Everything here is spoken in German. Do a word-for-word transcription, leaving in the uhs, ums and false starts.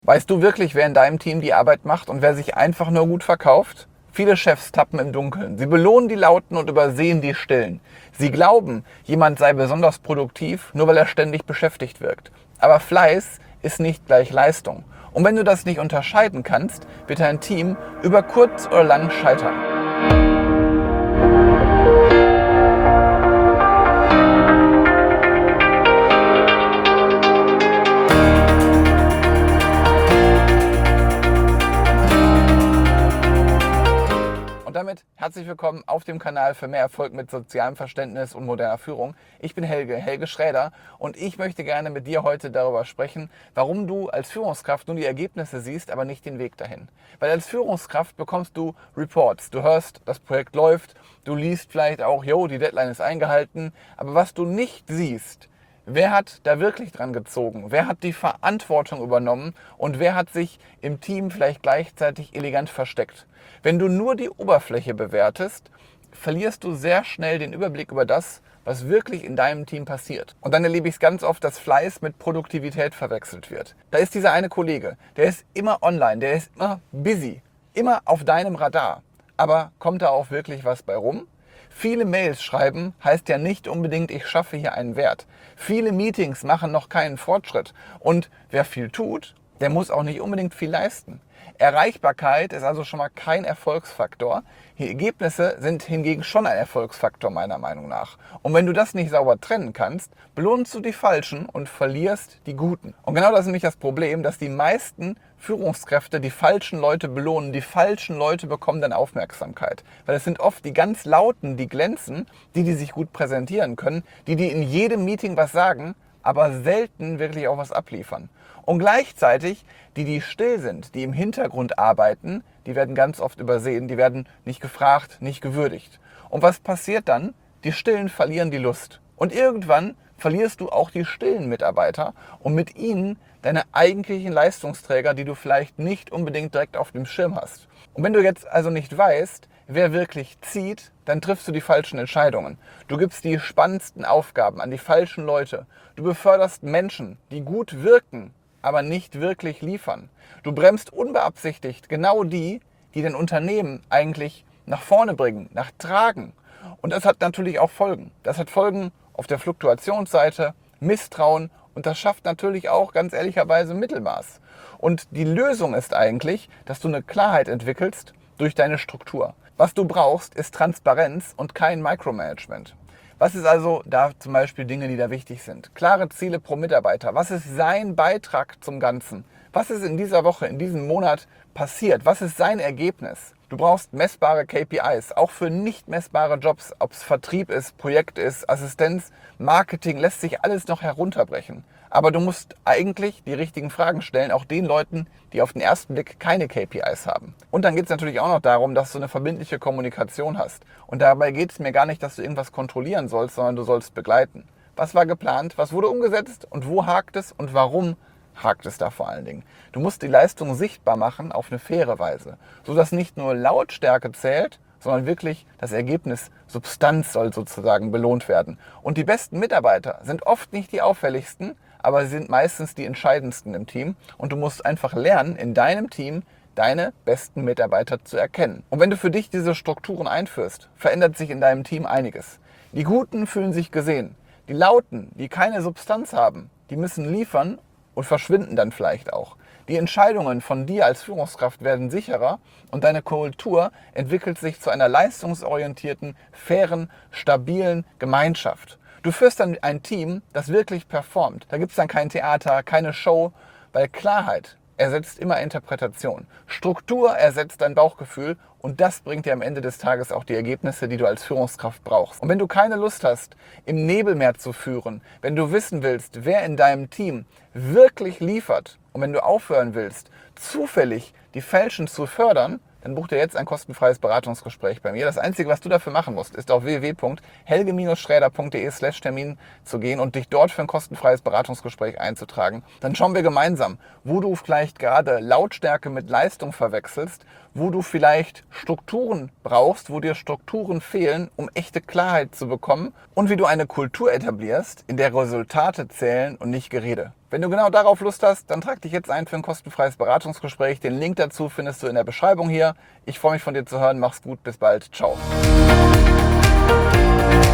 Weißt du wirklich, wer in deinem Team die Arbeit macht und wer sich einfach nur gut verkauft? Viele Chefs tappen im Dunkeln. Sie belohnen die Lauten und übersehen die Stillen. Sie glauben, jemand sei besonders produktiv, nur weil er ständig beschäftigt wirkt. Aber Fleiß ist nicht gleich Leistung. Und wenn du das nicht unterscheiden kannst, wird dein Team über kurz oder lang scheitern. Und damit herzlich willkommen auf dem Kanal für mehr Erfolg mit sozialem Verständnis und moderner Führung. Ich bin Helge, Helge Schräder, und ich möchte gerne mit dir heute darüber sprechen, warum du als Führungskraft nur die Ergebnisse siehst, aber nicht den Weg dahin. Weil als Führungskraft bekommst du Reports, du hörst, das Projekt läuft, du liest vielleicht auch, jo, die Deadline ist eingehalten, aber was du nicht siehst, wer hat da wirklich dran gezogen? Wer hat die Verantwortung übernommen und wer hat sich im Team vielleicht gleichzeitig elegant versteckt? Wenn du nur die Oberfläche bewertest, verlierst du sehr schnell den Überblick über das, was wirklich in deinem Team passiert. Und dann erlebe ich es ganz oft, dass Fleiß mit Produktivität verwechselt wird. Da ist dieser eine Kollege, der ist immer online, der ist immer busy, immer auf deinem Radar. Aber kommt da auch wirklich was bei rum? Viele Mails schreiben heißt ja nicht unbedingt, ich schaffe hier einen Wert. Viele Meetings machen noch keinen Fortschritt. Und wer viel tut, der muss auch nicht unbedingt viel leisten. Erreichbarkeit ist also schon mal kein Erfolgsfaktor. Die Ergebnisse sind hingegen schon ein Erfolgsfaktor meiner Meinung nach. Und wenn du das nicht sauber trennen kannst, belohnst du die Falschen und verlierst die Guten. Und genau das ist nämlich das Problem, dass die meisten Führungskräfte die falschen Leute belohnen. Die falschen Leute bekommen dann Aufmerksamkeit. Weil es sind oft die ganz Lauten, die glänzen, die, die sich gut präsentieren können, die, die in jedem Meeting was sagen, aber selten wirklich auch was abliefern. Und gleichzeitig, die, die still sind, die im Hintergrund arbeiten, die werden ganz oft übersehen, die werden nicht gefragt, nicht gewürdigt. Und was passiert dann? Die Stillen verlieren die Lust. Und irgendwann verlierst du auch die stillen Mitarbeiter und mit ihnen deine eigentlichen Leistungsträger, die du vielleicht nicht unbedingt direkt auf dem Schirm hast. Und wenn du jetzt also nicht weißt, wer wirklich zieht, dann triffst du die falschen Entscheidungen. Du gibst die spannendsten Aufgaben an die falschen Leute. Du beförderst Menschen, die gut wirken, aber nicht wirklich liefern. Du bremst unbeabsichtigt genau die, die dein Unternehmen eigentlich nach vorne bringen, nach tragen. Und das hat natürlich auch Folgen. Das hat Folgen auf der Fluktuationsseite, Misstrauen, und das schafft natürlich auch ganz ehrlicherweise Mittelmaß. Und die Lösung ist eigentlich, dass du eine Klarheit entwickelst durch deine Struktur. Was du brauchst, ist Transparenz und kein Micromanagement. Was ist also da zum Beispiel Dinge, die da wichtig sind? Klare Ziele pro Mitarbeiter. Was ist sein Beitrag zum Ganzen? Was ist in dieser Woche, in diesem Monat passiert? Was ist sein Ergebnis? Du brauchst messbare K P Is, auch für nicht messbare Jobs. Ob es Vertrieb ist, Projekt ist, Assistenz, Marketing, lässt sich alles noch herunterbrechen. Aber du musst eigentlich die richtigen Fragen stellen, auch den Leuten, die auf den ersten Blick keine K P Is haben. Und dann geht es natürlich auch noch darum, dass du eine verbindliche Kommunikation hast. Und dabei geht es mir gar nicht, dass du irgendwas kontrollieren sollst, sondern du sollst begleiten. Was war geplant, was wurde umgesetzt und wo hakt es und warum hakt es da vor allen Dingen? Du musst die Leistung sichtbar machen auf eine faire Weise, sodass nicht nur Lautstärke zählt, sondern wirklich das Ergebnis, Substanz soll sozusagen belohnt werden. Und die besten Mitarbeiter sind oft nicht die auffälligsten, aber sie sind meistens die entscheidendsten im Team. Und du musst einfach lernen, in deinem Team deine besten Mitarbeiter zu erkennen. Und wenn du für dich diese Strukturen einführst, verändert sich in deinem Team einiges. Die Guten fühlen sich gesehen. Die Lauten, die keine Substanz haben, die müssen liefern und verschwinden dann vielleicht auch. Die Entscheidungen von dir als Führungskraft werden sicherer und deine Kultur entwickelt sich zu einer leistungsorientierten, fairen, stabilen Gemeinschaft. Du führst dann ein Team, das wirklich performt. Da gibt es dann kein Theater, keine Show, weil Klarheit ersetzt immer Interpretation. Struktur ersetzt dein Bauchgefühl und das bringt dir am Ende des Tages auch die Ergebnisse, die du als Führungskraft brauchst. Und wenn du keine Lust hast, im Nebelmeer zu führen, wenn du wissen willst, wer in deinem Team wirklich liefert und wenn du aufhören willst, zufällig die Falschen zu fördern, dann buch dir jetzt ein kostenfreies Beratungsgespräch bei mir. Das Einzige, was du dafür machen musst, ist auf w w w punkt helge schräder punkt de slash Termin zu gehen und dich dort für ein kostenfreies Beratungsgespräch einzutragen. Dann schauen wir gemeinsam, wo du vielleicht gerade Lautstärke mit Leistung verwechselst, wo du vielleicht Strukturen brauchst, wo dir Strukturen fehlen, um echte Klarheit zu bekommen und wie du eine Kultur etablierst, in der Resultate zählen und nicht Gerede. Wenn du genau darauf Lust hast, dann trag dich jetzt ein für ein kostenfreies Beratungsgespräch. Den Link dazu findest du in der Beschreibung hier. Ich freue mich von dir zu hören. Mach's gut, bis bald. Ciao.